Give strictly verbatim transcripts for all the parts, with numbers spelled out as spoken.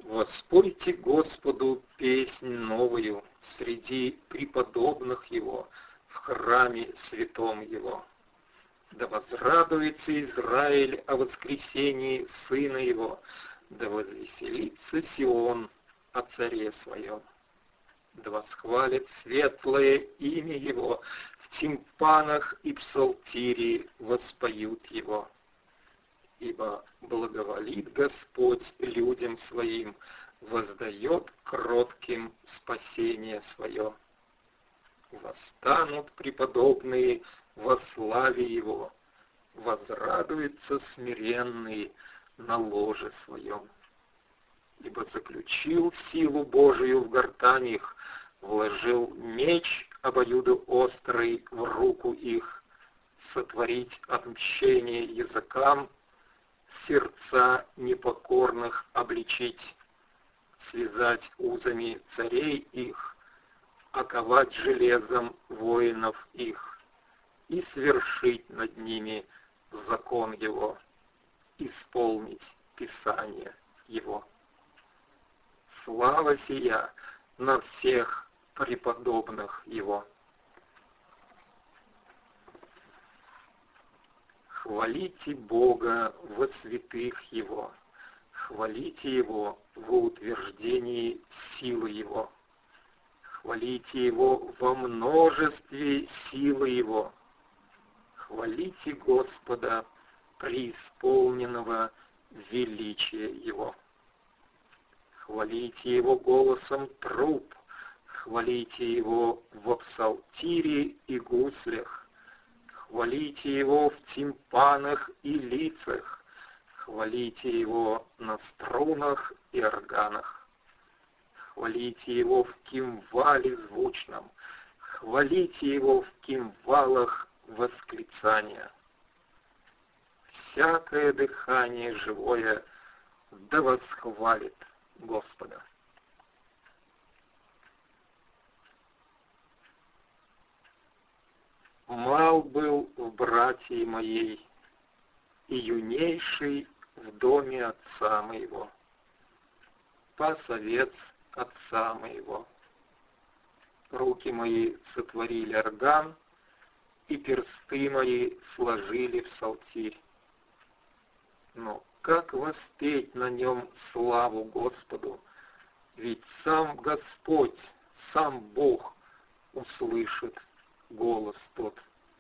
Воспойте Господу песнь новую среди преподобных Его, в храме святом Его. Да возрадуется Израиль о воскресении Сына Его, да возвеселится Сион о Царе Своем. Да восхвалит светлое имя Его, в тимпанах и псалтире воспоют Его. Ибо благоволит Господь людям Своим, воздает кротким спасение Свое. Восстанут преподобные во славе Его, возрадуются смиренные на ложе Своем. Ибо заключил силу Божию в гортань их, вложил меч обоюдоострый в руку их, сотворить отмщение языкам, сердца непокорных обличить, связать узами царей их, оковать железом воинов их и свершить над ними закон Его, исполнить Писание Его. Слава сия на всех преподобных Его. Хвалите Бога во святых Его, хвалите Его во утверждении силы Его, хвалите Его во множестве силы Его, хвалите Господа преисполненного величия Его. Хвалите Его голосом труб, хвалите Его во псалтире и гуслях, хвалите Его в тимпанах и лицах, хвалите Его на струнах и органах, хвалите Его в кимвале звучном, хвалите Его в кимвалах восклицания. Всякое дыхание живое да восхвалит Господа. Мал был в братьей моей, и юнейший в доме отца моего, пас овец отца моего. Руки мои сотворили орган, и персты мои сложили псалтирь. Но как воспеть на нем славу Господу? Ведь сам Господь, сам Бог услышит голос тот.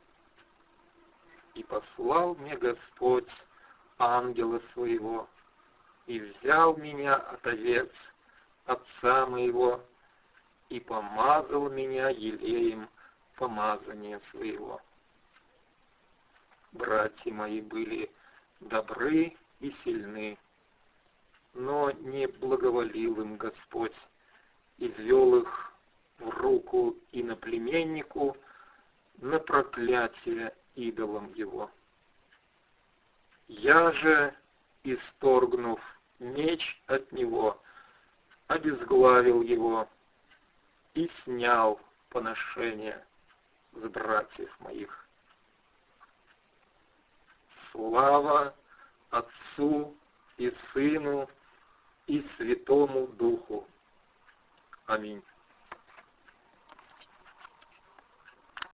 И послал мне Господь ангела своего, и взял меня от овец отца моего, и помазал меня елеем помазания своего. Братья мои были добры и сильны, но не благоволил им Господь, извел их в руку иноплеменнику на проклятие идолам его. Я же, исторгнув меч от него, обезглавил его и снял поношение с братьев моих. Слава Отцу и Сыну и Святому Духу. Аминь.